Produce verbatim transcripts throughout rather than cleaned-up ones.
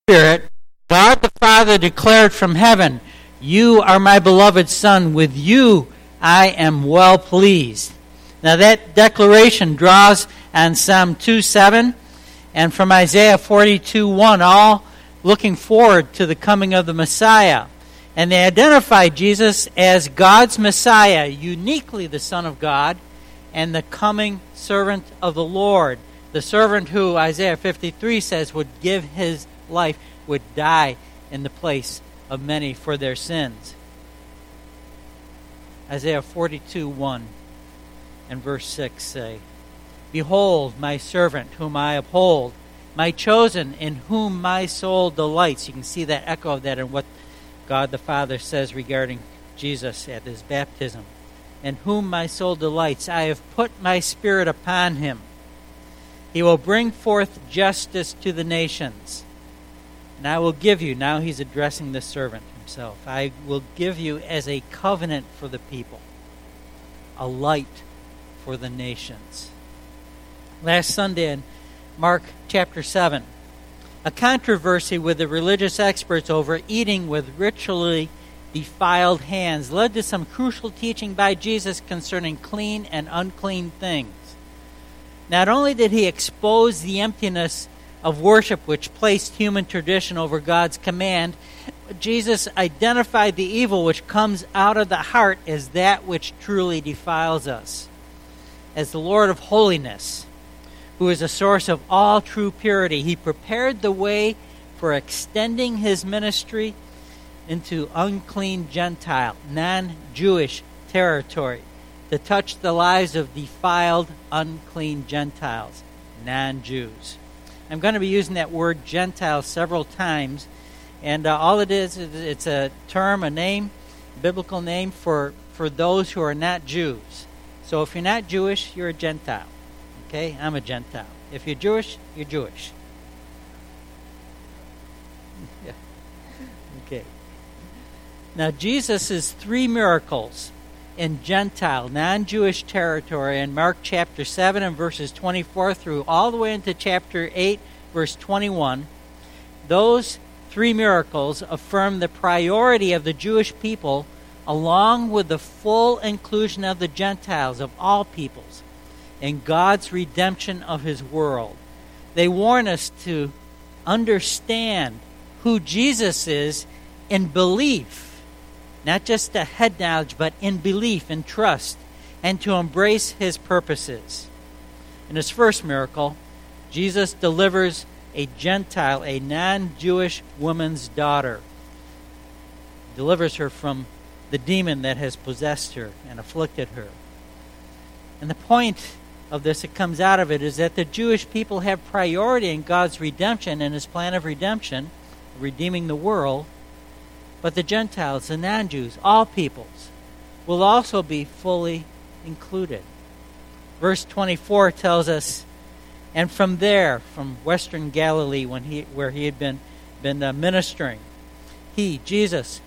Spirit, God the Father declared from heaven, "You are my beloved Son, with you I am well pleased." Now that declaration draws on Psalm two seven and from Isaiah forty-two one, all looking forward to the coming of the Messiah. And they identify Jesus as God's Messiah, uniquely the Son of God, and the coming servant of the Lord. The servant who, Isaiah fifty-three says, would give his life, would die in the place of many for their sins. Isaiah forty-two one and verse six say, "Behold, my servant whom I uphold, my chosen in whom my soul delights." You can see that echo of that in what God the Father says regarding Jesus at his baptism. "In whom my soul delights, I have put my spirit upon him. He will bring forth justice to the nations. And I will give you," now he's addressing the servant himself, "I will give you as a covenant for the people, a light for the nations." Last Sunday in Mark chapter seven, a controversy with the religious experts over eating with ritually defiled hands led to some crucial teaching by Jesus concerning clean and unclean things. Not only did he expose the emptiness of worship which placed human tradition over God's command, Jesus identified the evil which comes out of the heart as that which truly defiles us. As the Lord of holiness, who is a source of all true purity, he prepared the way for extending his ministry into unclean Gentile, non-Jewish territory, to touch the lives of defiled, unclean Gentiles, non-Jews. I'm going to be using that word Gentile several times, and uh, all it is, it's a term, a name, biblical name for, for those who are not Jews. So if you're not Jewish, you're a Gentile. Okay? I'm a Gentile. If you're Jewish, you're Jewish. Yeah. Okay. Now, Jesus' three miracles in Gentile, non-Jewish territory in Mark chapter seven and verses twenty-four through all the way into chapter eight, verse twenty-one, those three miracles affirm the priority of the Jewish people along with the full inclusion of the Gentiles, of all peoples, in God's redemption of his world. They warn us to understand who Jesus is in belief, not just a head knowledge, but in belief and trust, and to embrace his purposes. In his first miracle, Jesus delivers a Gentile, a non-Jewish woman's daughter. He delivers her from the demon that has possessed her and afflicted her. And the point of this that comes out of it is that the Jewish people have priority in God's redemption and his plan of redemption, redeeming the world. But the Gentiles, the non-Jews, all peoples, will also be fully included. Verse twenty-four tells us, "And from there," from western Galilee, when he, where he had been, been uh, ministering, he, Jesus,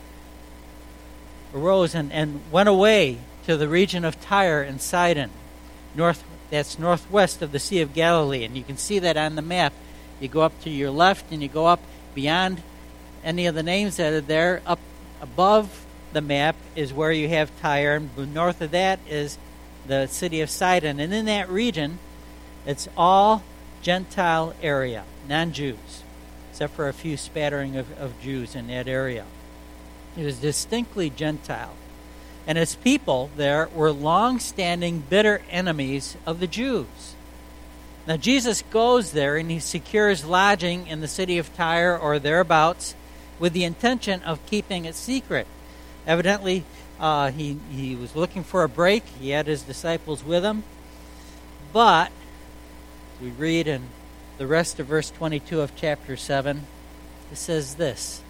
arose and, and went away to the region of Tyre and Sidon. North, that's northwest of the Sea of Galilee. And you can see that on the map. You go up to your left and you go up beyond any of the names that are there. Up above the map is where you have Tyre, and north of that is the city of Sidon. And in that region, it's all Gentile area, non-Jews, except for a few spattering of, of Jews in that area. It was distinctly Gentile. And its people there were long-standing bitter enemies of the Jews. Now Jesus goes there and he secures lodging in the city of Tyre or thereabouts with the intention of keeping it secret. Evidently, uh, he, he was looking for a break. He had his disciples with him. But, as we read in the rest of verse twenty-two of chapter seven, it says this,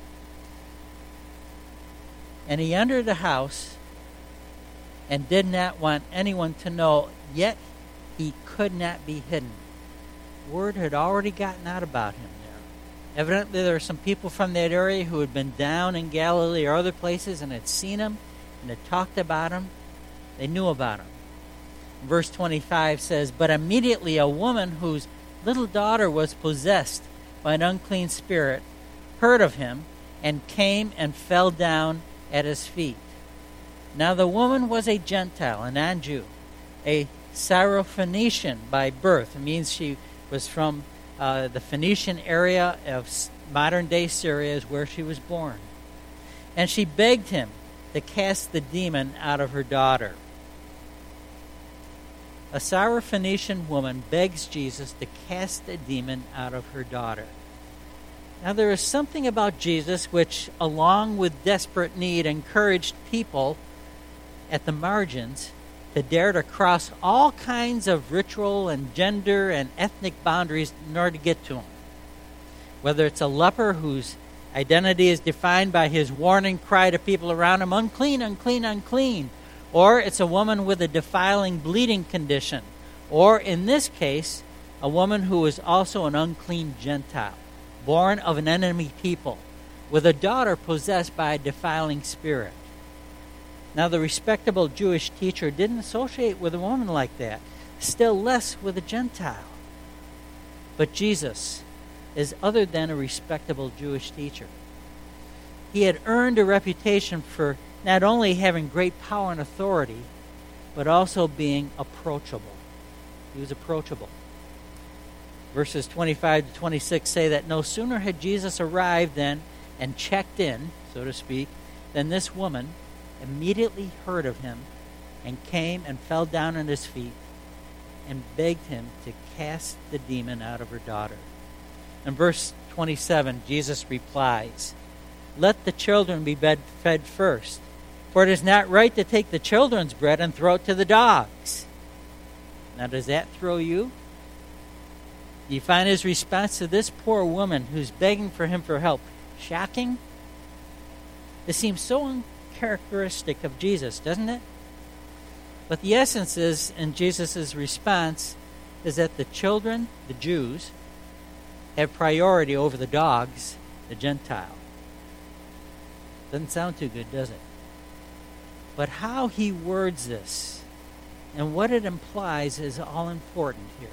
"And he entered the house and did not want anyone to know, yet he could not be hidden." Word had already gotten out about him there. Evidently, there were some people from that area who had been down in Galilee or other places and had seen him and had talked about him. They knew about him. Verse twenty-five says, "But immediately a woman whose little daughter was possessed by an unclean spirit heard of him and came and fell down at his feet. Now the woman was a Gentile, a non-Jew, a Syrophoenician by birth. It means she was from uh, the Phoenician area of modern-day Syria is where she was born. And she begged him to cast the demon out of her daughter. A Syrophoenician woman begs Jesus to cast the demon out of her daughter. Now there is something about Jesus which, along with desperate need, encouraged people at the margins to dare to cross all kinds of ritual and gender and ethnic boundaries in order to get to him. Whether it's a leper whose identity is defined by his warning cry to people around him, unclean, unclean, unclean. Or it's a woman with a defiling bleeding condition. Or in this case, a woman who is also an unclean Gentile, born of an enemy people, with a daughter possessed by a defiling spirit. Now the respectable Jewish teacher didn't associate with a woman like that, still less with a Gentile. But Jesus is other than a respectable Jewish teacher. He had earned a reputation for not only having great power and authority, but also being approachable. He was approachable. Verses twenty-five to twenty-six say that no sooner had Jesus arrived then and checked in, so to speak, than this woman immediately heard of him and came and fell down at his feet and begged him to cast the demon out of her daughter. In verse twenty-seven, Jesus replies, "Let the children be fed first, for it is not right to take the children's bread and throw it to the dogs." Now, does that throw you? Do you find his response to this poor woman who's begging for him for help shocking? It seems so uncharacteristic of Jesus, doesn't it? But the essence is, in Jesus' response, is that the children, the Jews, have priority over the dogs, the Gentile. Doesn't sound too good, does it? But how he words this and what it implies is all important here.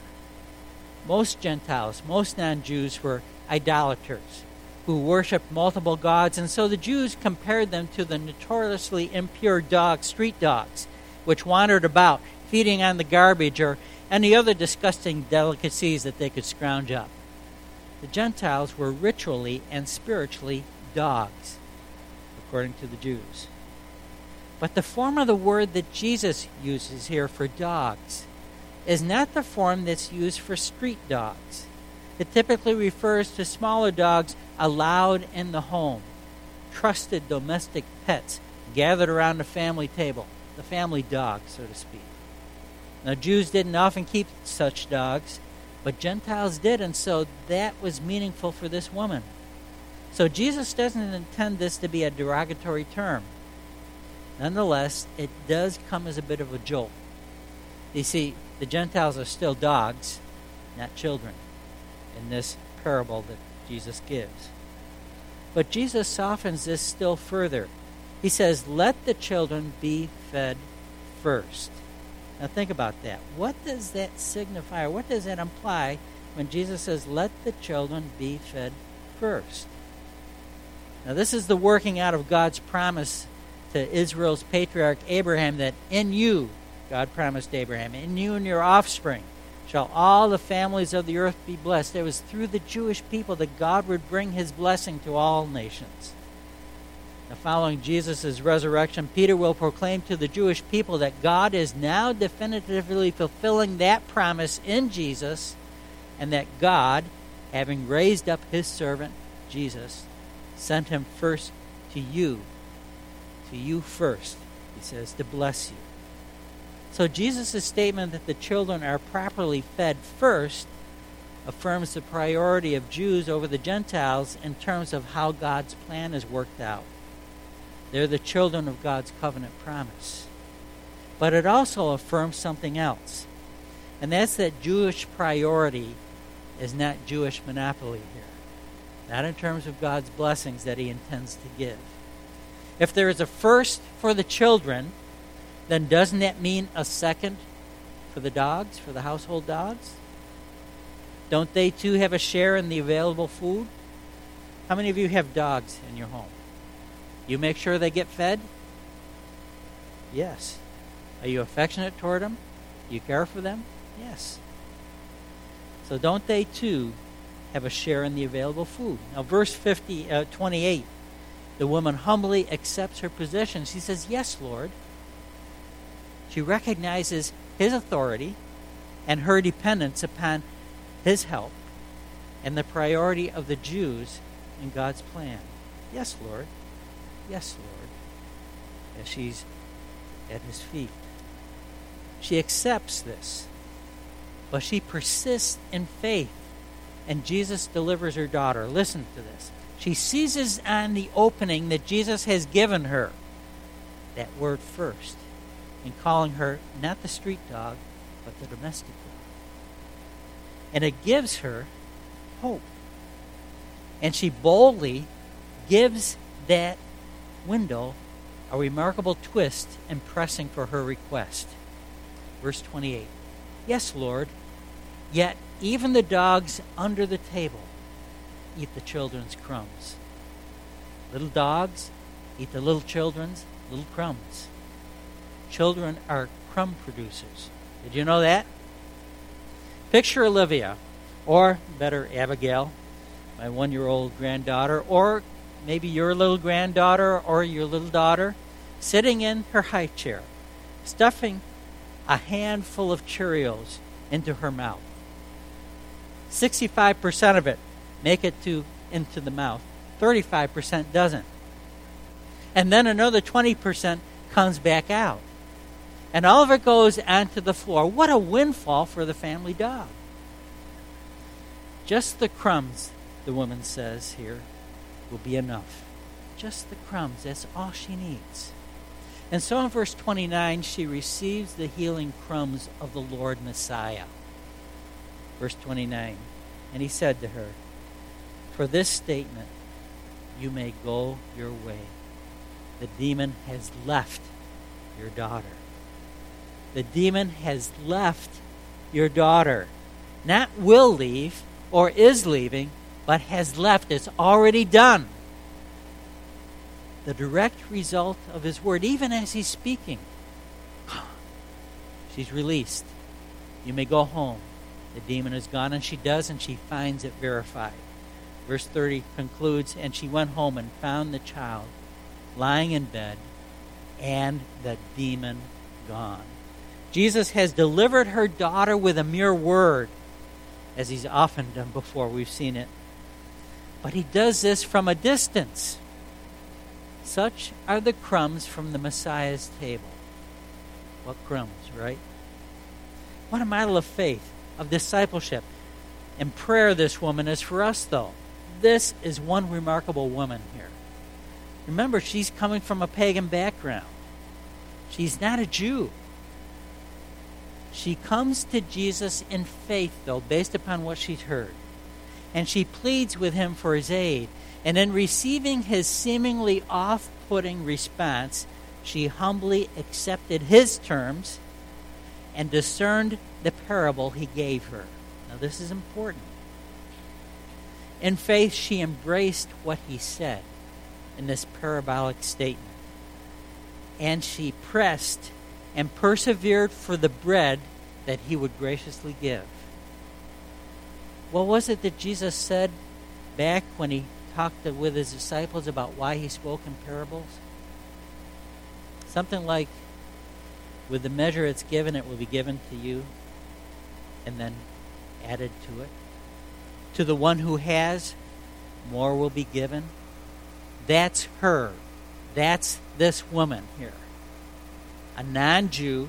Most Gentiles, most non-Jews were idolaters who worshiped multiple gods, and so the Jews compared them to the notoriously impure dogs, street dogs, which wandered about, feeding on the garbage or any other disgusting delicacies that they could scrounge up. The Gentiles were ritually and spiritually dogs, according to the Jews. But the form of the word that Jesus uses here for dogs is not the form that's used for street dogs. It typically refers to smaller dogs allowed in the home, trusted domestic pets gathered around the family table, the family dog, so to speak. Now, Jews didn't often keep such dogs, but Gentiles did, and so that was meaningful for this woman. So Jesus doesn't intend this to be a derogatory term. Nonetheless, it does come as a bit of a jolt. You see, the Gentiles are still dogs, not children, in this parable that Jesus gives. But Jesus softens this still further. He says, "Let the children be fed first." Now think about that. What does that signify, or what does that imply when Jesus says, "Let the children be fed first"? Now this is the working out of God's promise to Israel's patriarch Abraham, that in you, God promised Abraham, in you and your offspring shall all the families of the earth be blessed. It was through the Jewish people that God would bring his blessing to all nations. Now, following Jesus' resurrection, Peter will proclaim to the Jewish people that God is now definitively fulfilling that promise in Jesus, and that God, having raised up his servant, Jesus, sent him first to you, to you first, he says, to bless you. So Jesus' statement that the children are properly fed first affirms the priority of Jews over the Gentiles in terms of how God's plan is worked out. They're the children of God's covenant promise. But it also affirms something else, and that's that Jewish priority is not Jewish monopoly here, not in terms of God's blessings that he intends to give. If there is a first for the children, then doesn't that mean a second for the dogs, for the household dogs? Don't they too have a share in the available food? How many of you have dogs in your home? You make sure they get fed? Yes. Are you affectionate toward them? You care for them? Yes. So don't they too have a share in the available food? Now verse fifty, uh, twenty-eight, the woman humbly accepts her position. She says, yes, Lord. She recognizes his authority and her dependence upon his help and the priority of the Jews in God's plan. Yes, Lord. Yes, Lord. As she's at his feet. She accepts this, but she persists in faith, and Jesus delivers her daughter. Listen to this. She seizes on the opening that Jesus has given her, that word first, in calling her not the street dog, but the domestic dog. And it gives her hope. And she boldly gives that window a remarkable twist in pressing for her request. Verse twenty-eight. Yes, Lord, yet even the dogs under the table eat the children's crumbs. Little dogs eat the little children's little crumbs. Children are crumb producers. Did you know that? Picture Olivia, or better, Abigail, my one-year-old granddaughter, or maybe your little granddaughter or your little daughter, sitting in her high chair, stuffing a handful of Cheerios into her mouth. sixty-five percent of it make it to into the mouth. thirty-five percent doesn't. And then another twenty percent comes back out. And all of it goes onto the floor. What a windfall for the family dog. Just the crumbs, the woman says here, will be enough. Just the crumbs. That's all she needs. And so in verse twenty-nine, she receives the healing crumbs of the Lord Messiah. Verse twenty-nine, and he said to her, for this statement, you may go your way. The demon has left your daughter. The demon has left your daughter. Not will leave or is leaving, but has left. It's already done. The direct result of his word, even as he's speaking. She's released. You may go home. The demon is gone, and she does, and she finds it verified. Verse thirty concludes, and she went home and found the child lying in bed and the demon gone. Jesus has delivered her daughter with a mere word, as he's often done before. We've seen it. But he does this from a distance. Such are the crumbs from the Messiah's table. What crumbs, right? What a model of faith, of discipleship. And prayer this woman is for us, though. This is one remarkable woman here. Remember, she's coming from a pagan background. She's not a Jew. She comes to Jesus in faith, though, based upon what she's heard. And she pleads with him for his aid. And in receiving his seemingly off-putting response, she humbly accepted his terms and discerned the parable he gave her. Now, this is important. In faith, she embraced what he said in this parabolic statement. And she pressed and persevered for the bread that he would graciously give. What was it that Jesus said back when he talked to, with his disciples about why he spoke in parables? Something like, with the measure it's given, it will be given to you, and then added to it. To the one who has, more will be given. That's her. That's this woman here. A non-Jew,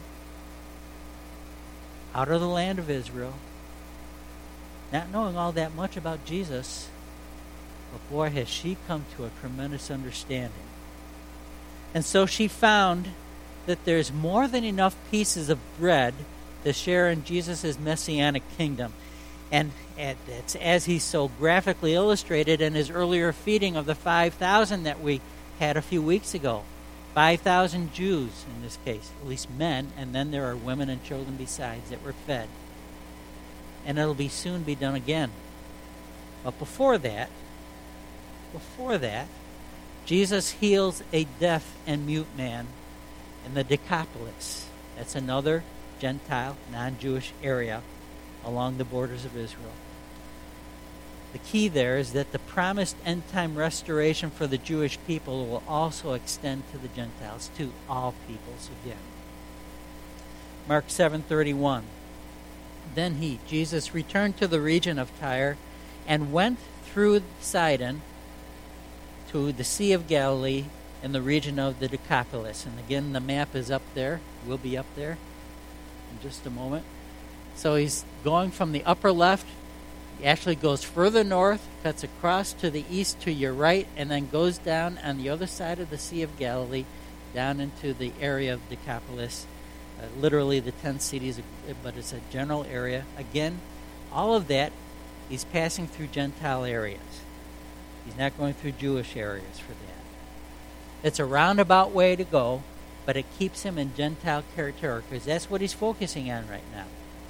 out of the land of Israel, not knowing all that much about Jesus, but boy, has she come to a tremendous understanding. And so she found that there's more than enough pieces of bread to share in Jesus' messianic kingdom. And it's as he so graphically illustrated in his earlier feeding of the five thousand that we had a few weeks ago. five thousand Jews in this case, at least men, and then there are women and children besides that were fed. And it'll be soon be done again. But before that, before that, Jesus heals a deaf and mute man in the Decapolis. That's another Gentile, non-Jewish area along the borders of Israel. The key there is that the promised end-time restoration for the Jewish people will also extend to the Gentiles, to all peoples again. Mark seven thirty-one. Then he, Jesus, returned to the region of Tyre and went through Sidon to the Sea of Galilee in the region of the Decapolis. And again, the map is up there. Will be up there in just a moment. So he's going from the upper left. He actually goes further north, cuts across to the east to your right, and then goes down on the other side of the Sea of Galilee, down into the area of Decapolis. Uh, literally the ten cities, but it's a general area. Again, all of that, he's passing through Gentile areas. He's not going through Jewish areas for that. It's a roundabout way to go, but it keeps him in Gentile territory because that's what he's focusing on right now.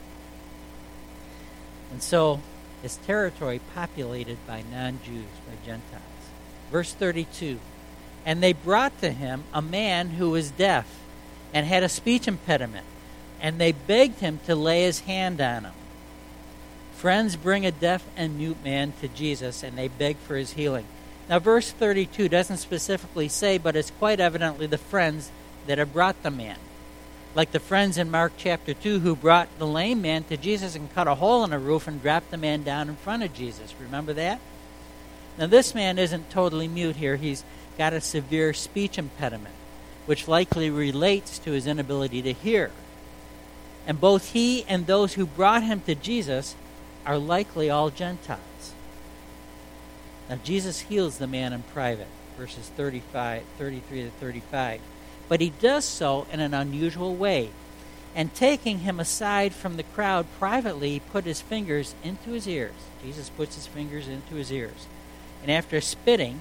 And so, his territory populated by non-Jews, by Gentiles. Verse thirty-two, and they brought to him a man who was deaf and had a speech impediment, and they begged him to lay his hand on him. Friends bring a deaf and mute man to Jesus, and they beg for his healing. Now, verse thirty-two doesn't specifically say, but it's quite evidently the friends that have brought the man. Like the friends in Mark chapter two who brought the lame man to Jesus and cut a hole in the roof and dropped the man down in front of Jesus. Remember that? Now, this man isn't totally mute here. He's got a severe speech impediment, which likely relates to his inability to hear. And both he and those who brought him to Jesus are likely all Gentiles. Now, Jesus heals the man in private, verses thirty-five, thirty-three to thirty-five. But he does so in an unusual way. And taking him aside from the crowd privately, he put his fingers into his ears. Jesus puts his fingers into his ears. And after spitting,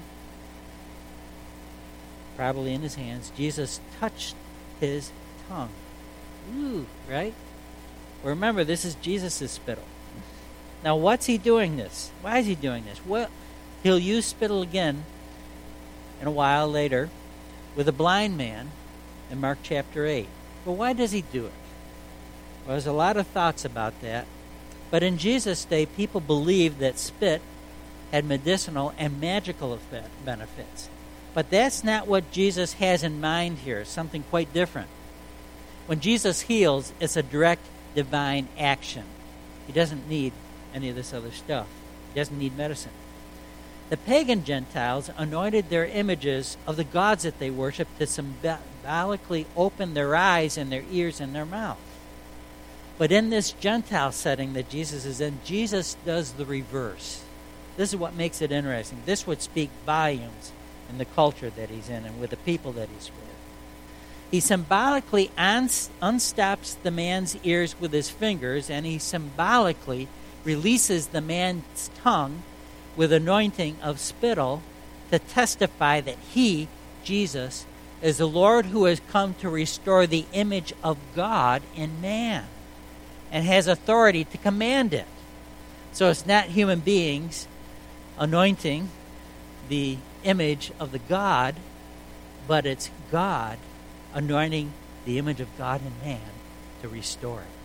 probably in his hands, Jesus touched his tongue. Ooh, right? Well, remember, this is Jesus' spittle. Now, what's he doing this? Why is he doing this? Well, he'll use spittle again in a while later with a blind man in Mark chapter eight. Well, why does he do it? Well, there's a lot of thoughts about that. But in Jesus' day, people believed that spit had medicinal and magical effect, benefits. But that's not what Jesus has in mind here. It's something quite different. When Jesus heals, it's a direct divine action. He doesn't need any of this other stuff. He doesn't need medicine. The pagan Gentiles anointed their images of the gods that they worshiped to symbolically open their eyes and their ears and their mouth. But in this Gentile setting that Jesus is in, Jesus does the reverse. This is what makes it interesting. This would speak volumes in the culture that he's in and with the people that he's with. He symbolically uns- unstops the man's ears with his fingers, and he symbolically releases the man's tongue with anointing of spittle to testify that he, Jesus, is the Lord who has come to restore the image of God in man and has authority to command it. So it's not human beings anointing the image of the God, but it's God anointing the image of God in man to restore it.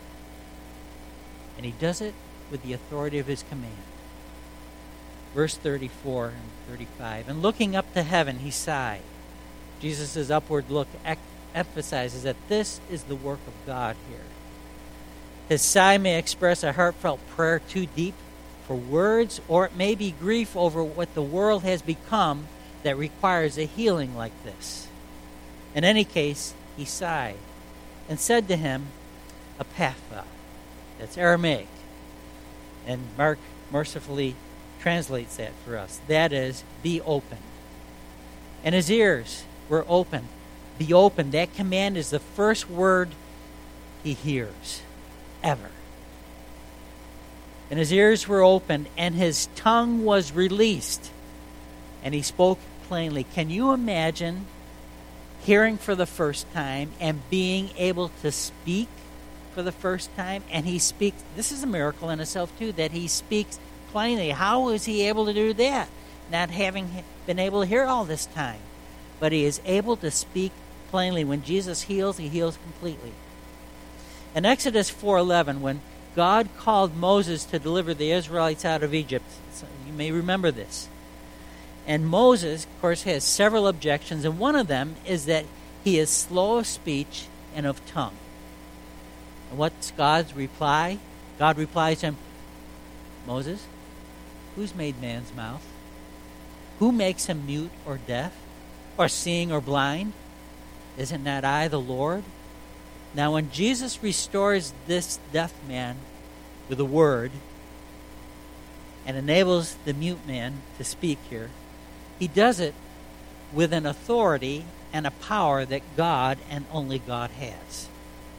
And he does it with the authority of his command. Verse thirty-four and thirty-five. And looking up to heaven, he sighed. Jesus' upward look ec- emphasizes that this is the work of God here. His sigh may express a heartfelt prayer too deep for words, or it may be grief over what the world has become that requires a healing like this. In any case, he sighed and said to him, Ephphatha. That's Aramaic. And Mark mercifully translates that for us. That is, be open. And his ears were open. Be open. That command is the first word he hears, ever. And his ears were opened, and his tongue was released, and he spoke plainly. Can you imagine hearing for the first time and being able to speak for the first time? And he speaks, this is a miracle in itself too, that he speaks plainly. How is he able to do that? not having been able to hear all this time. But he is able to speak plainly. When Jesus heals, he heals completely. In Exodus four eleven, when God called Moses to deliver the Israelites out of Egypt, so you may remember this. And Moses, of course, has several objections, and one of them is that he is slow of speech and of tongue. And what's God's reply? God replies to him, Moses, who's made man's mouth? Who makes him mute or deaf, or seeing or blind? Isn't that I, the Lord? Now, when Jesus restores this deaf man with a word and enables the mute man to speak here, he does it with an authority and a power that God and only God has.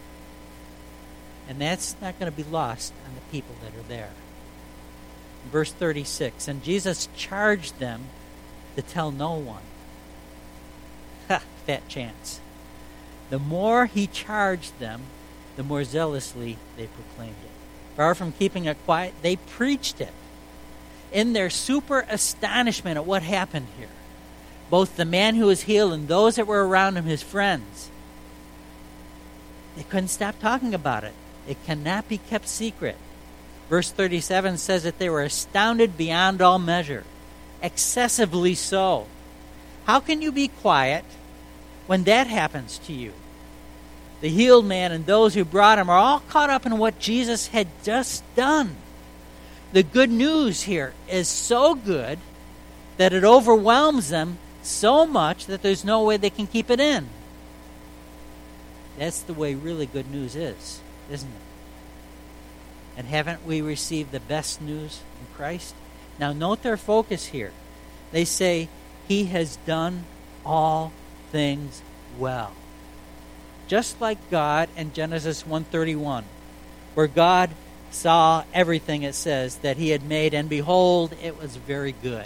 And that's not going to be lost on the people that are there. Verse thirty-six, and Jesus charged them to tell no one. Ha, fat chance. The more he charged them, the more zealously they proclaimed it. Far from keeping it quiet, they preached it. In their super astonishment at what happened here, both the man who was healed and those that were around him, his friends, they couldn't stop talking about it. It cannot be kept secret. Verse thirty-seven says that they were astounded beyond all measure, excessively so. How can you be quiet when that happens to you? The healed man and those who brought him are all caught up in what Jesus had just done. The good news here is so good that it overwhelms them so much that there's no way they can keep it in. That's the way really good news is, isn't it? And haven't we received the best news in Christ? Now note their focus here. They say, he has done all things well. Just like God in Genesis one thirty-one, where God saw everything, it says, that he had made, and behold, it was very good.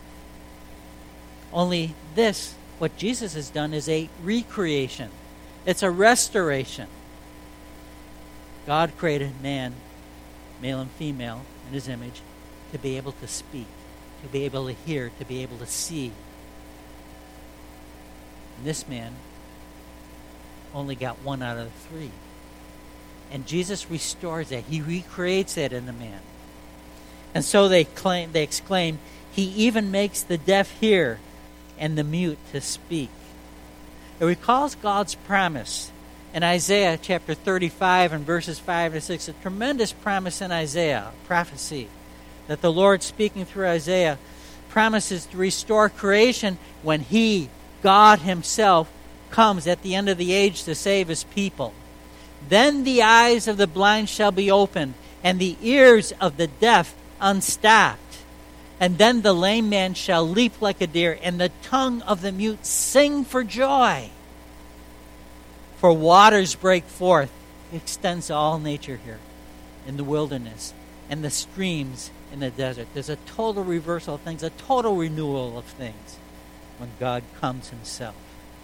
Only this, what Jesus has done, is a recreation. It's a restoration. God created man, male and female, in his image, to be able to speak, to be able to hear, to be able to see. And this man only got one out of the three. And Jesus restores that. He recreates that in the man. And so they claim, they exclaim, he even makes the deaf hear and the mute to speak. It recalls God's promise in Isaiah chapter thirty-five and verses five to six, a tremendous promise in Isaiah, prophecy, that the Lord, speaking through Isaiah, promises to restore creation when he, God himself, comes at the end of the age to save his people. Then the eyes of the blind shall be opened, and the ears of the deaf unstopped. And then the lame man shall leap like a deer, and the tongue of the mute sing for joy. For waters break forth. It extends to all nature here in the wilderness, and the streams in the desert. There's a total reversal of things, a total renewal of things when God comes himself.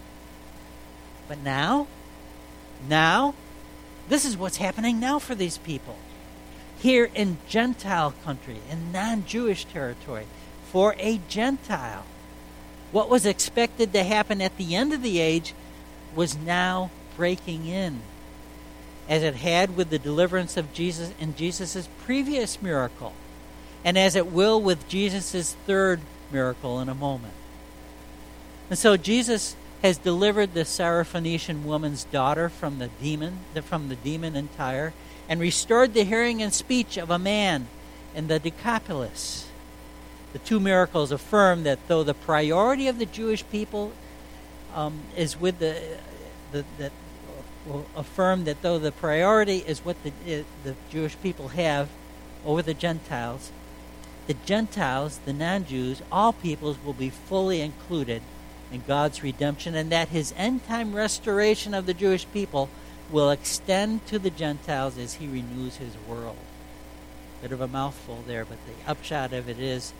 But now, now, this is what's happening now for these people. Here in Gentile country, in non-Jewish territory, for a Gentile. What was expected to happen at the end of the age was now breaking in, as it had with the deliverance of Jesus in Jesus' previous miracle, and as it will with Jesus' third miracle in a moment. And so Jesus has delivered the Syrophoenician woman's daughter from the demon, from the demon in Tyre, and restored the hearing and speech of a man in the Decapolis. The two miracles affirm that though the priority of the Jewish people um, is with the, the that will affirm that though the priority is what the uh, the Jewish people have over the Gentiles, the Gentiles, the non-Jews, all peoples will be fully included in God's redemption, and that his end-time restoration of the Jewish people will extend to the Gentiles as he renews his world. Bit of a mouthful there, but the upshot of it is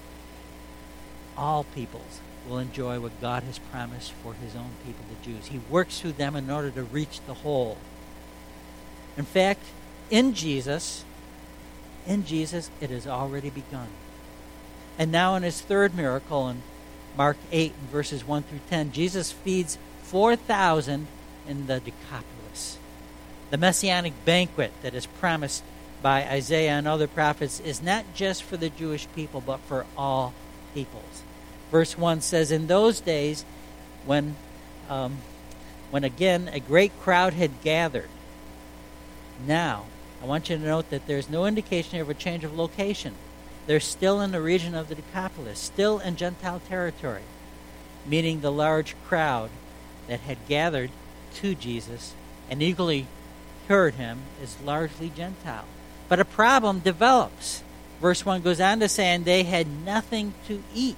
all peoples will enjoy what God has promised for his own people, the Jews. He works through them in order to reach the whole. In fact, in Jesus, in Jesus, it has already begun. And now in his third miracle in Mark eight, verses one through ten, Jesus feeds four thousand in the Decapolis. The messianic banquet that is promised by Isaiah and other prophets is not just for the Jewish people, but for all peoples. Verse one says, in those days, when, um, when again a great crowd had gathered. Now, I want you to note that there's no indication of a change of location. They're still in the region of the Decapolis, still in Gentile territory, meaning the large crowd that had gathered to Jesus and eagerly heard him is largely Gentile. But a problem develops. Verse one goes on to say, and they had nothing to eat.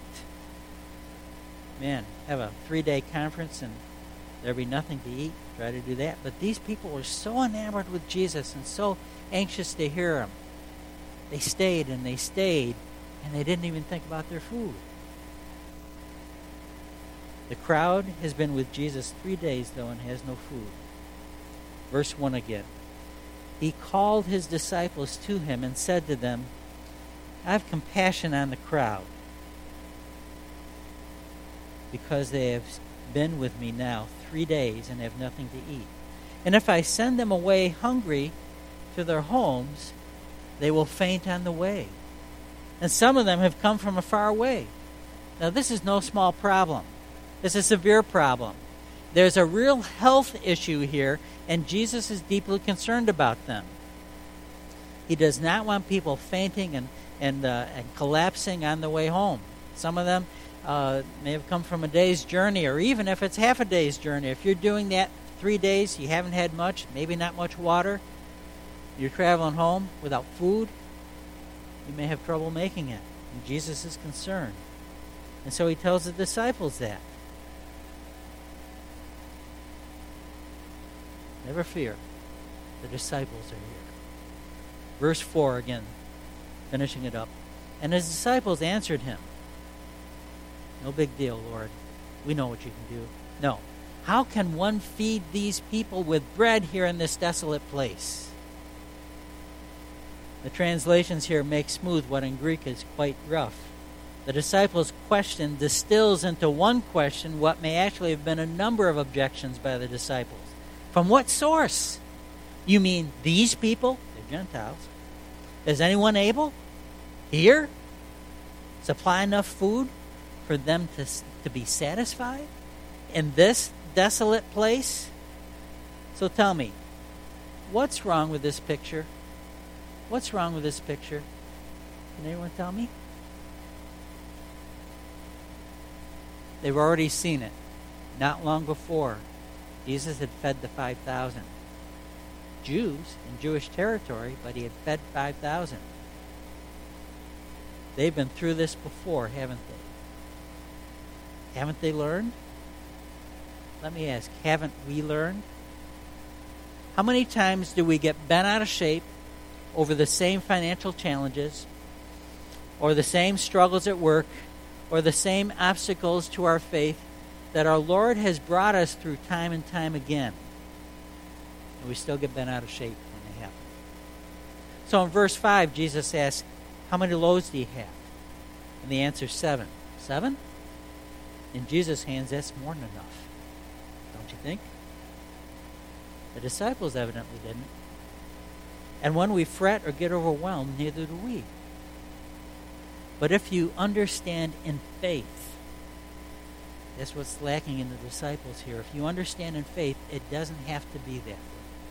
Man, have a three-day conference and there'd be nothing to eat. Try to do that. But these people were so enamored with Jesus and so anxious to hear him. They stayed and they stayed, and they didn't even think about their food. The crowd has been with Jesus three days, though, and has no food. Verse one again. He called his disciples to him and said to them, I have compassion on the crowd, because they have been with me now three days and have nothing to eat. And if I send them away hungry to their homes, they will faint on the way. And some of them have come from a far way. Now, this is no small problem. It's a severe problem. There's a real health issue here, and Jesus is deeply concerned about them. He does not want people fainting and, and, uh, and collapsing on the way home. Some of them uh, may have come from a day's journey, or even if it's half a day's journey. If you're doing that three days, you haven't had much, maybe not much water, you're traveling home without food, you may have trouble making it. And Jesus is concerned. And so he tells the disciples that. Never fear. The disciples are here. Verse four again, finishing it up. And his disciples answered him, no big deal, Lord. We know what you can do. No. How can one feed these people with bread here in this desolate place? The translations here make smooth what in Greek is quite rough. The disciples' question distills into one question what may actually have been a number of objections by the disciples. From what source? You mean these people? They're Gentiles. Is anyone able here supply enough food for them to, to be satisfied in this desolate place? So tell me, what's wrong with this picture? What's wrong with this picture? Can anyone tell me? They've already seen it. Not long before, Jesus had fed the five thousand. Jews in Jewish territory, but he had fed five thousand. They've been through this before, haven't they? Haven't they learned? Let me ask, haven't we learned? How many times do we get bent out of shape over the same financial challenges, or the same struggles at work, or the same obstacles to our faith that our Lord has brought us through time and time again? And we still get bent out of shape when they happen. So in verse five, Jesus asks, how many loaves do you have? And the answer is seven. Seven? In Jesus' hands, that's more than enough. Don't you think? The disciples evidently didn't. And when we fret or get overwhelmed, neither do we. But if you understand in faith, that's what's lacking in the disciples here. If you understand in faith, it doesn't have to be that way.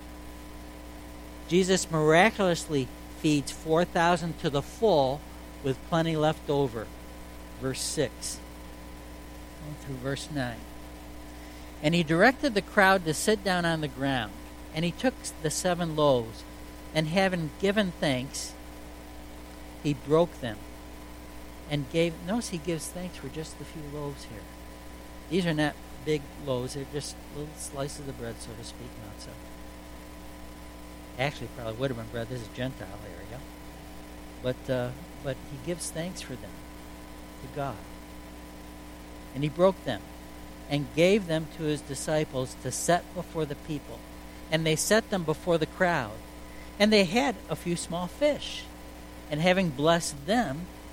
Jesus miraculously feeds four thousand to the full with plenty left over. Verse six. Through verse nine. And he directed the crowd to sit down on the ground. And he took the seven loaves, and having given thanks, he broke them and gave. Notice he gives thanks for just a few loaves here. These are not big loaves. They're just little slices of bread, so to speak, not so. Actually, probably would have been bread. This is Gentile area. But, uh, but he gives thanks for them to God. And he broke them and gave them to his disciples to set before the people. And they set them before the crowd. And they had a few small fish. And having blessed them,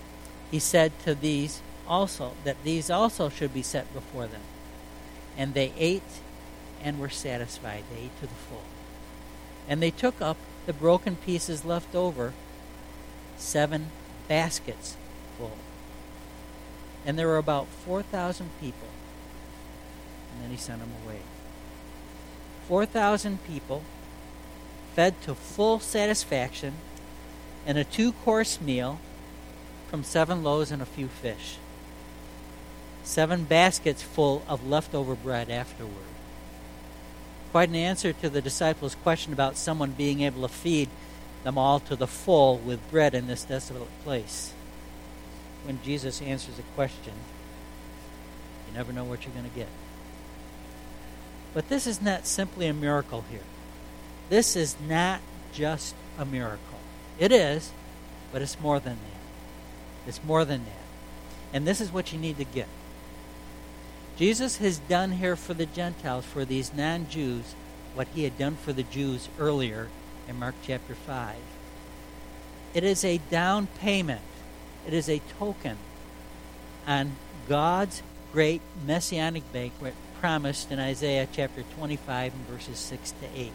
he said to these also, that these also should be set before them. And they ate and were satisfied. They ate to the full. And they took up the broken pieces left over, seven baskets full. And there were about four thousand people. And then he sent them away. four thousand people fed to full satisfaction and a two-course meal from seven loaves and a few fish. Seven baskets full of leftover bread afterward. Quite an answer to the disciples' question about someone being able to feed them all to the full with bread in this desolate place. When Jesus answers a question, you never know what you're going to get. But this is not simply a miracle here. This is not just a miracle. It is, but it's more than that. It's more than that. And this is what you need to get. Jesus has done here for the Gentiles, for these non-Jews, what he had done for the Jews earlier in Mark chapter five. It is a down payment. It is a token on God's great messianic banquet promised in Isaiah chapter twenty-five and verses six to eight.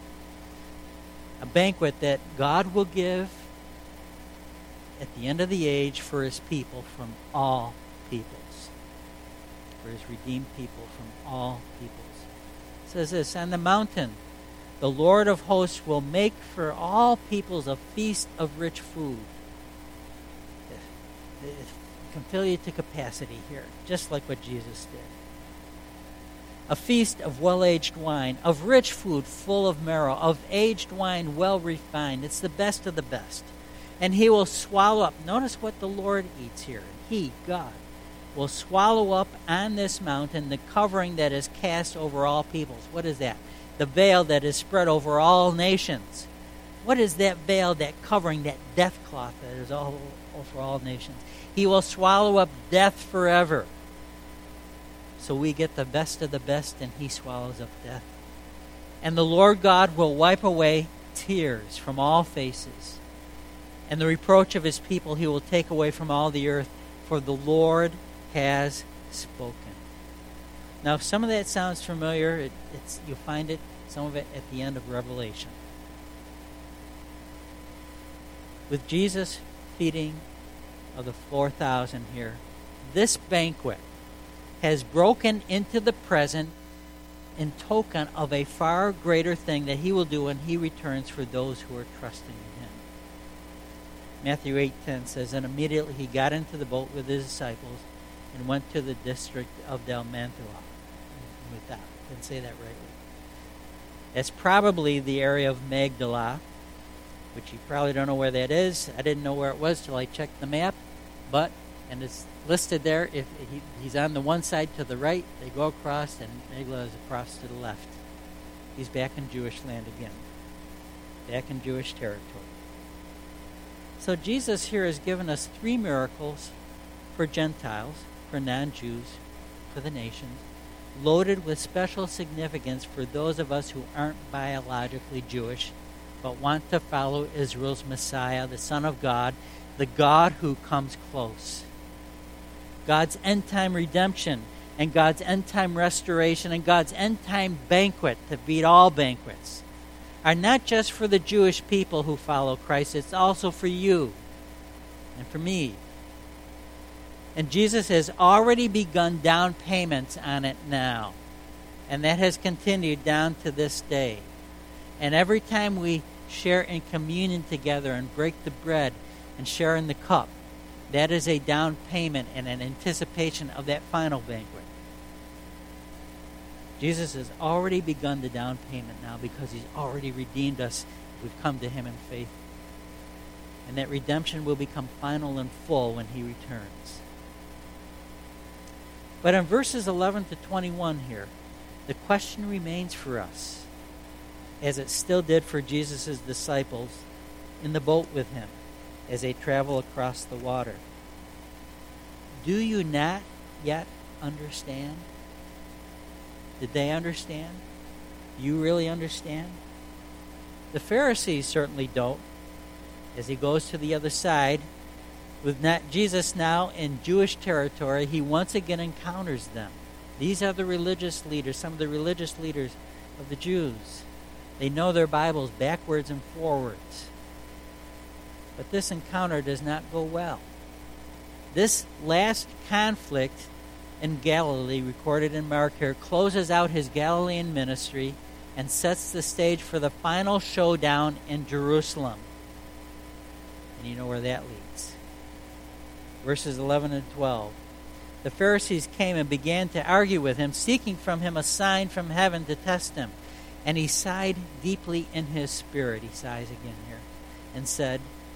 A banquet that God will give at the end of the age for his people from all peoples. For his redeemed people from all peoples. It says this, on the mountain, the Lord of hosts will make for all peoples a feast of rich food. It can fill you to capacity here, just like what Jesus did. A feast of well-aged wine, of rich food full of marrow, of aged wine well refined. It's the best of the best. And he will swallow up. Notice what the Lord eats here. He, God, will swallow up on this mountain the covering that is cast over all peoples. What is that? The veil that is spread over all nations. What is that veil, that covering, that death cloth that is all over all nations? He will swallow up death forever. So we get the best of the best, and he swallows up death. And the Lord God will wipe away tears from all faces. And the reproach of his people he will take away from all the earth, for the Lord has spoken. Now, if some of that sounds familiar, it, it's, you'll find it, some of it at the end of Revelation. With Jesus feeding of the four thousand here, this banquet has broken into the present in token of a far greater thing that he will do when he returns for those who are trusting in him. Matthew eight ten says, and immediately he got into the boat with his disciples and went to the district of Dalmanutha. With that, didn't say that rightly. That's probably the area of Magdala, which you probably don't know where that is. I didn't know where it was till I checked the map, but and it's listed there. If he, he's on the one side to the right, they go across, and Magdala is across to the left. He's back in Jewish land again, back in Jewish territory. So Jesus here has given us three miracles for Gentiles, for non-Jews, for the nations, loaded with special significance for those of us who aren't biologically Jewish, but want to follow Israel's Messiah, the Son of God, the God who comes close. God's end-time redemption and God's end-time restoration and God's end-time banquet to beat all banquets are not just for the Jewish people who follow Christ, it's also for you and for me. And Jesus has already begun down payments on it now. And that has continued down to this day. And every time we share in communion together and break the bread and share in the cup, that is a down payment and an anticipation of that final banquet. Jesus has already begun the down payment now because he's already redeemed us. We've come to him in faith. And that redemption will become final and full when he returns. But in verses eleven to twenty-one here, the question remains for us, as it still did for Jesus' disciples in the boat with him as they travel across the water. Do you not yet understand? Did they understand? Do you really understand? The Pharisees certainly don't. As he goes to the other side, With not Jesus now in Jewish territory, he once again encounters them. These are the religious leaders, some of the religious leaders of the Jews. They know their Bibles backwards and forwards. But this encounter does not go well. This last conflict in Galilee, recorded in Mark here, closes out his Galilean ministry and sets the stage for the final showdown in Jerusalem. And you know where that leads. Verses eleven and twelve. The Pharisees came and began to argue with him, seeking from him a sign from heaven to test him. And he sighed deeply in his spirit. He sighs again here. And said,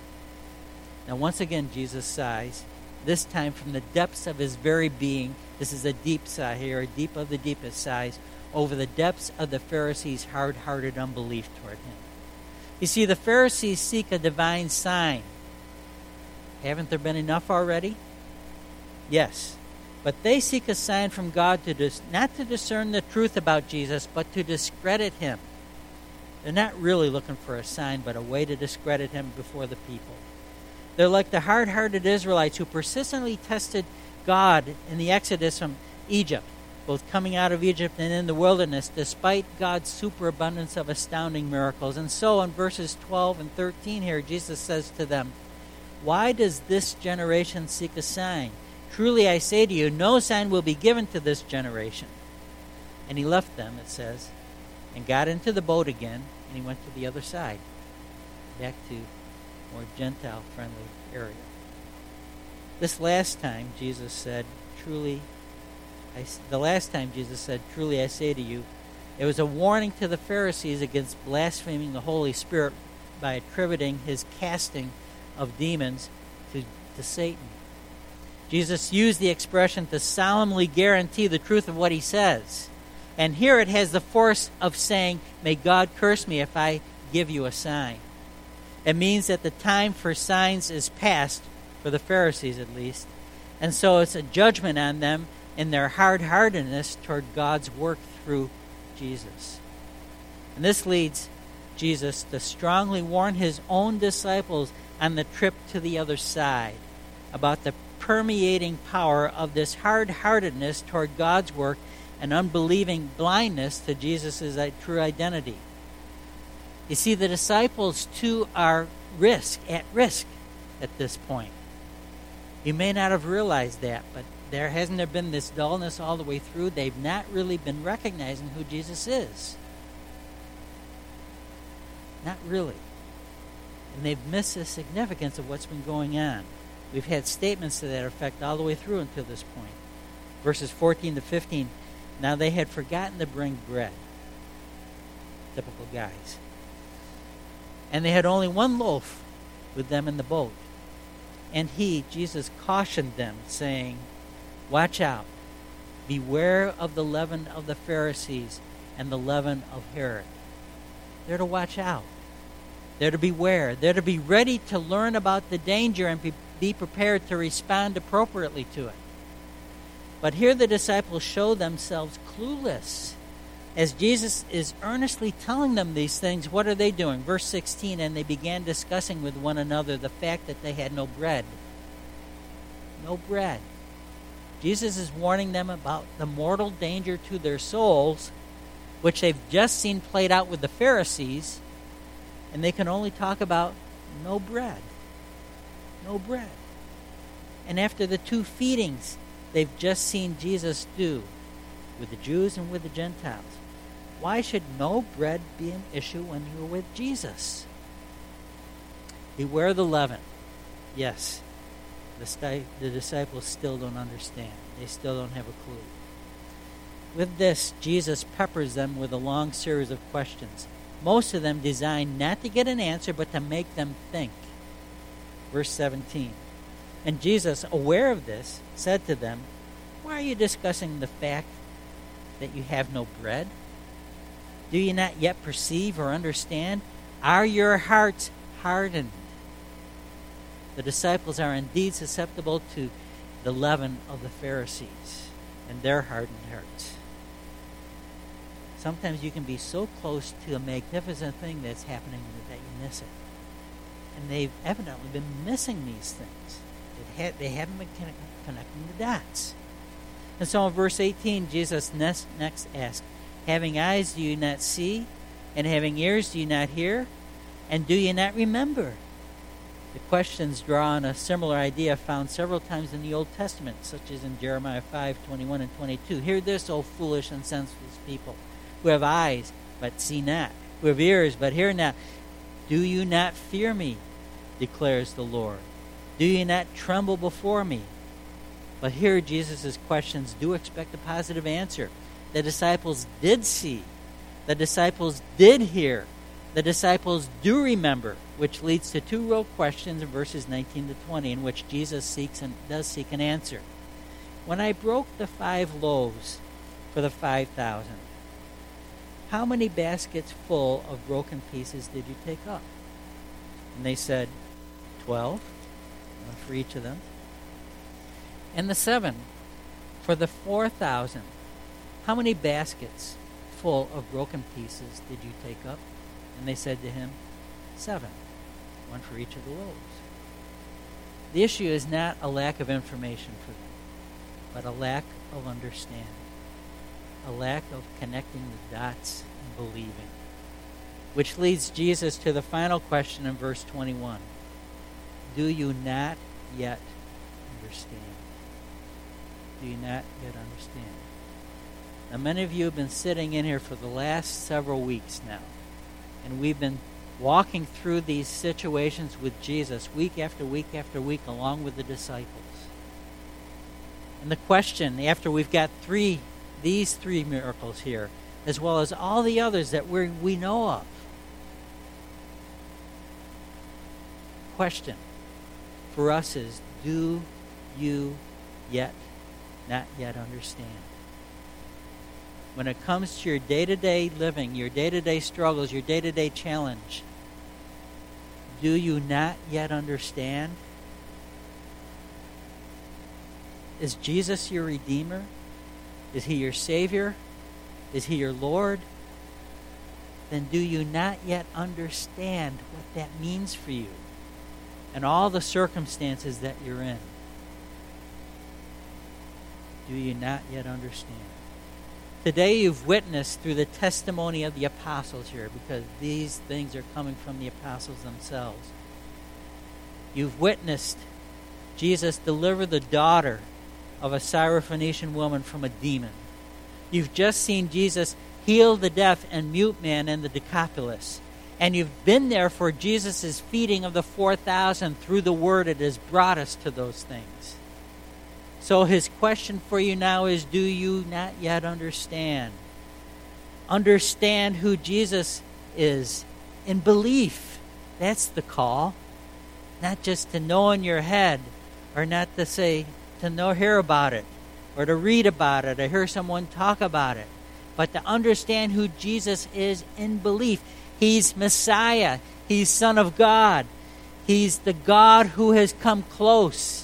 now once again Jesus sighs, this time from the depths of his very being. This is a deep sigh here, a deep of the deepest sighs, over the depths of the Pharisees' hard-hearted unbelief toward him. You see, the Pharisees seek a divine sign. Haven't there been enough already? Yes. But they seek a sign from God to dis- not to discern the truth about Jesus, but to discredit him. They're not really looking for a sign, but a way to discredit him before the people. They're like the hard-hearted Israelites who persistently tested God in the Exodus from Egypt, both coming out of Egypt and in the wilderness, despite God's superabundance of astounding miracles. And so in verses twelve and thirteen here, Jesus says to them, why does this generation seek a sign? Truly I say to you, no sign will be given to this generation. And he left them, it says, and got into the boat again, and he went to the other side, back to more Gentile-friendly area. This last time, Jesus said, truly, I, the last time Jesus said, truly I say to you, it was a warning to the Pharisees against blaspheming the Holy Spirit by attributing his casting of demons to, to Satan. Jesus used the expression to solemnly guarantee the truth of what he says. And here it has the force of saying, may God curse me if I give you a sign. It means that the time for signs is past, for the Pharisees at least, and so it's a judgment on them in their hard-heartedness toward God's work through Jesus. And this leads Jesus to strongly warn his own disciples on the trip to the other side about the permeating power of this hard-heartedness toward God's work and unbelieving blindness to Jesus' true identity. You see, the disciples, too, are risk at risk at this point. You may not have realized that, but there hasn't there been this dullness all the way through. They've not really been recognizing who Jesus is. Not really. And they've missed the significance of what's been going on. We've had statements to that effect all the way through until this point. Verses fourteen to fifteen. Now they had forgotten to bring bread. Typical guys. And they had only one loaf with them in the boat. And he, Jesus, cautioned them, saying, watch out. Beware of the leaven of the Pharisees and the leaven of Herod. They're to watch out. They're to beware. They're to be ready to learn about the danger and be, be prepared to respond appropriately to it. But here the disciples show themselves clueless. As Jesus is earnestly telling them these things, what are they doing? Verse sixteen, and they began discussing with one another the fact that they had no bread. No bread. Jesus is warning them about the mortal danger to their souls, which they've just seen played out with the Pharisees, and they can only talk about no bread. No bread. And after the two feedings they've just seen Jesus do with the Jews and with the Gentiles, why should no bread be an issue when you're with Jesus? Beware the leaven. Yes, the, sti- the disciples still don't understand. They still don't have a clue. With this, Jesus peppers them with a long series of questions, most of them designed not to get an answer, but to make them think. Verse seventeen. And Jesus, aware of this, said to them, why are you discussing the fact that you have no bread? Do you not yet perceive or understand? Are your hearts hardened? The disciples are indeed susceptible to the leaven of the Pharisees and their hardened hearts. Sometimes you can be so close to a magnificent thing that's happening that you miss it. And they've evidently been missing these things. It had, they haven't been connect, connecting the dots. And so in verse eighteen, Jesus next, next asks, having eyes do you not see? And having ears do you not hear? And do you not remember? The questions draw on a similar idea found several times in the Old Testament, such as in Jeremiah five, twenty-one and twenty-two. Hear this, O foolish and senseless people, who have eyes but see not, who have ears but hear not. Do you not fear me, declares the Lord? Do you not tremble before me? But here Jesus' questions do expect a positive answer. The disciples did see. The disciples did hear. The disciples do remember, which leads to two real questions in verses nineteen to twenty, in which Jesus seeks and does seek an answer. When I broke the five loaves for the five thousand, how many baskets full of broken pieces did you take up? And they said, twelve, one for each of them. And the seven for the four thousand, how many baskets full of broken pieces did you take up? And they said to him, seven, one for each of the loaves. The issue is not a lack of information for them, but a lack of understanding, a lack of connecting the dots and believing, which leads Jesus to the final question in verse twenty-one. Do you not yet understand? Do you not yet understand? Now, many of you have been sitting in here for the last several weeks now, and we've been walking through these situations with Jesus week after week after week along with the disciples. And the question, after we've got three, these three miracles here, as well as all the others that we we know of, question for us is, do you yet not yet understand? When it comes to your day-to-day living, your day-to-day struggles, your day-to-day challenge, do you not yet understand? Is Jesus your Redeemer? Is He your Savior? Is He your Lord? Then do you not yet understand what that means for you and all the circumstances that you're in? Do you not yet understand? Today you've witnessed through the testimony of the apostles here, because these things are coming from the apostles themselves. You've witnessed Jesus deliver the daughter of a Syrophoenician woman from a demon. You've just seen Jesus heal the deaf and mute man in the Decapolis. And you've been there for Jesus' feeding of the four thousand through the Word. It has brought us to those things. So his question for you now is, do you not yet understand? Understand who Jesus is in belief. That's the call. Not just to know in your head, or not to say, to know, hear about it, or to read about it, or hear someone talk about it, but to understand who Jesus is in belief. He's Messiah. He's Son of God. He's the God who has come close.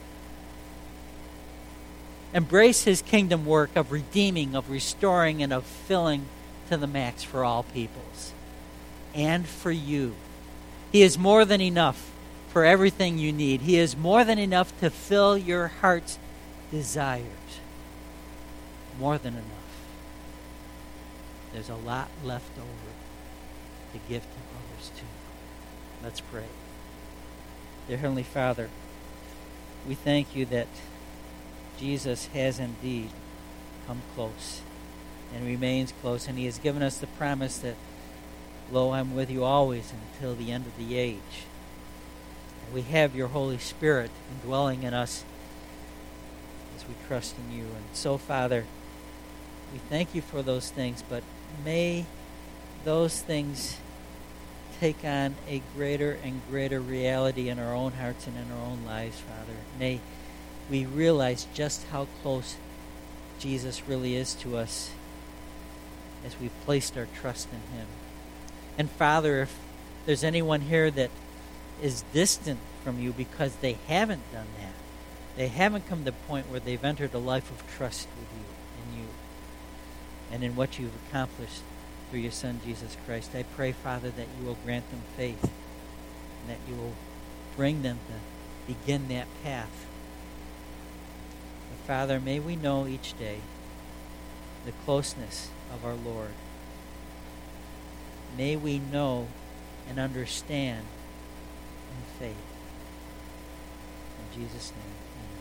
Embrace His kingdom work of redeeming, of restoring, and of filling to the max for all peoples. And for you. He is more than enough for everything you need. He is more than enough to fill your heart's desires. More than enough. There's a lot left over to give to others too. Let's pray. Dear Heavenly Father, we thank you that Jesus has indeed come close and remains close, and He has given us the promise that, lo, I'm with you always until the end of the age. And we have your Holy Spirit indwelling in us as we trust in you. And so, Father, we thank you for those things, but may those things take on a greater and greater reality in our own hearts and in our own lives, Father. May we realize just how close Jesus really is to us as we've placed our trust in Him. And Father, if there's anyone here that is distant from you because they haven't done that, they haven't come to the point where they've entered a life of trust with you, in you, and in what you've accomplished through your Son, Jesus Christ, I pray, Father, that you will grant them faith, and that you will bring them to begin that path. But Father, may we know each day the closeness of our Lord. May we know and understand in faith. In Jesus' name, amen.